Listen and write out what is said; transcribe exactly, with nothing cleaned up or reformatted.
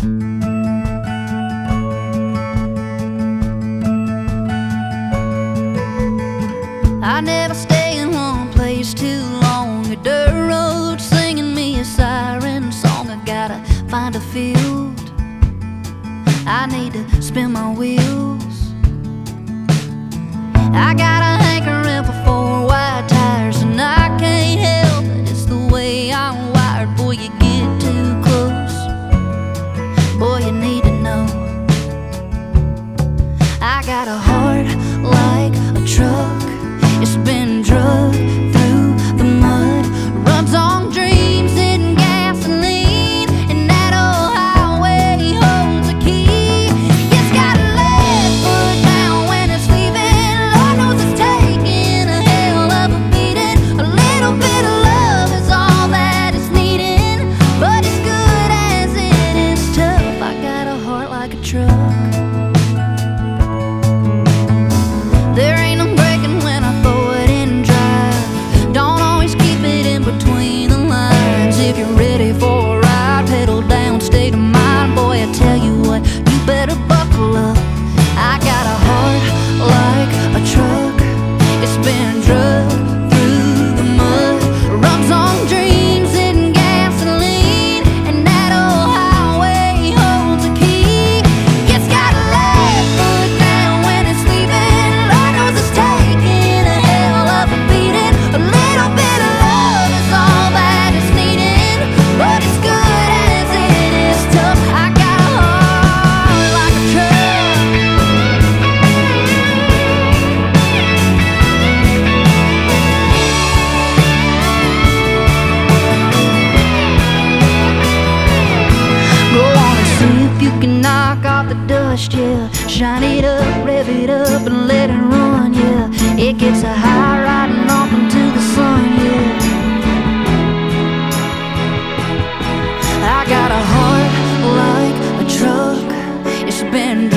I never stay in one place too long. A dirt road singing me a siren song. I gotta find a field, I need to spin my wheels. I got a hankering for four wide tires, and I can't help it, it's the way I'm wired. Boy, you get too close, boy, you need to know. I got a heart like a truck, it's been drugged through the mud, runs on dreams and gasoline, and that old highway holds a key. It's got a left foot down when it's leaving. Lord knows it's taking a hell of a beating. A little bit of love is all that it's needing, but as good as it is tough, I got a heart like a truck. There ain't no breaking when I throw it in drive. Don't always keep it in between the lines. If you're ready for a ride, pedal down, state of mind. Boy, I tell you what, you better buckle up. I got a heart like a truck, it's been drugged through the mud, runs on dreams and gasoline, and that old highway holds a key. It's got a left foot down when it's leaving. Lord knows it's taking a hell of a beating. A little bit of love is all that it's needing, but as good as it is tough, I got a heart like a truck. Go on and see if you can knock off the dust, yeah. Shine it up, rev it up, and let it run, yeah. It gets a high riding off into the sun, yeah. I got a heart like a truck, it's been